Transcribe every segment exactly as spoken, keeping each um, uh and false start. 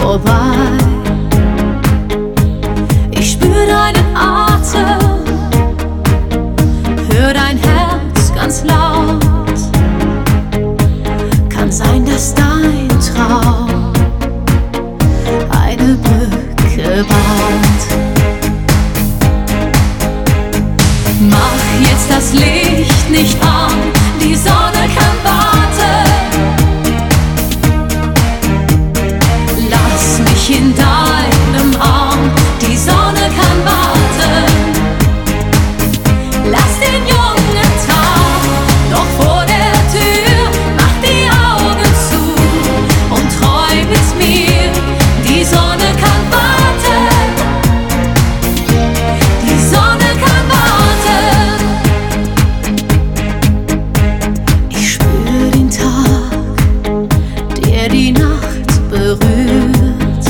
vorbei. Ich spür deinen Atem, hör dein Herz ganz laut. Kann sein, dass dein Traum eine Brücke baut. Mach jetzt das Licht nicht an, die Sonne kann warten. Lass mich in deinem Arm, die Sonne kann warten. Lass den jungen Tag noch vor der Tür, mach die Augen zu und träum mit mir. Die Sonne kann warten, die Sonne kann warten. Ich spür den Tag, der die Nacht berührt,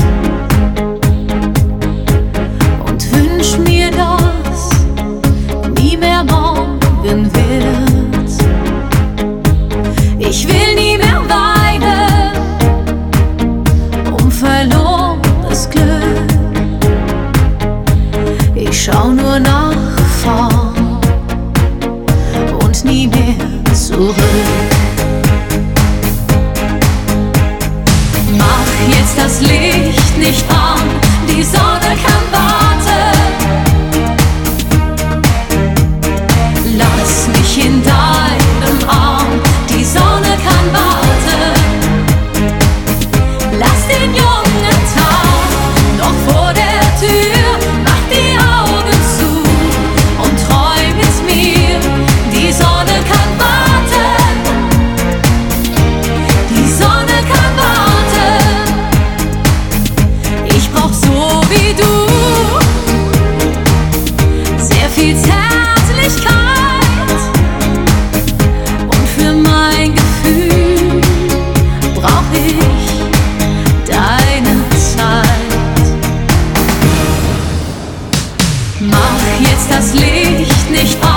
und wünsch mir, dass nie mehr morgen wird. Ich will nie mehr weinen um verlorenes Glück. Ich schau nur nach vorn und nie mehr zurück. Mach jetzt das Licht nicht an, die Sonne kann warten. Lass mich in deinem Arm, die Sonne kann warten. Lass den jungen Tag noch vor der Tür, mach die Augen zu und träum mit mir. Die Sonne kann warten, die Sonne kann warten. Ich brauch so wie du sehr viel Zärtlichkeit, und für mein Gefühl brauch ich deine Zeit. Mach jetzt das Licht nicht an,